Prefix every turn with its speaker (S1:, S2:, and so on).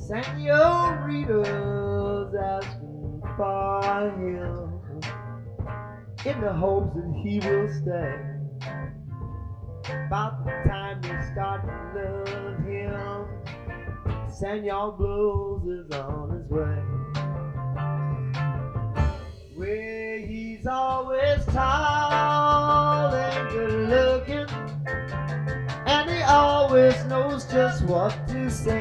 S1: Senorita's asking for him in the hopes that he will stay. About the time they start to love him, Senor Blues is on his way. Where he's always tall and good looking, and he always knows just what to say.